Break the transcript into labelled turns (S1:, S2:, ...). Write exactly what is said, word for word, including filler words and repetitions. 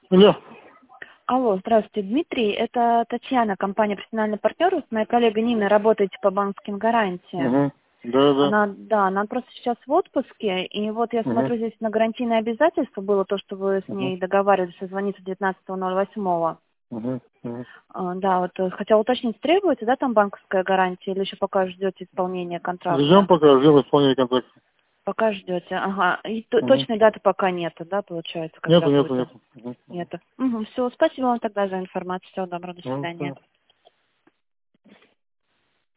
S1: Алло.
S2: Алло, здравствуйте, Дмитрий. Это Татьяна, компания «Профессиональный партнер». С моей коллегой Ниной работаете по банковским гарантиям.
S1: Угу. Да, да.
S2: Она, да, она просто сейчас в отпуске. И вот я
S1: Угу.
S2: смотрю, здесь на гарантийное обязательство было то, что вы с
S1: Угу.
S2: ней договаривались созвониться девятнадцатого ноль восьмого.
S1: Угу. Угу.
S2: А, Да, вот э, хотела уточнить, требуется, да, там банковская гарантия или еще пока ждете исполнения
S1: Ждем
S2: контракта?
S1: пока, ждем исполнения контракта.
S2: Пока ждете, ага. И т-
S1: Угу.
S2: точной даты пока нету, да, получается, когда
S1: Нету, нету,
S2: будет?
S1: нету. Угу.
S2: Нету. Угу, все, спасибо вам тогда за информацию. Всего доброго, до
S1: Угу.
S2: свидания.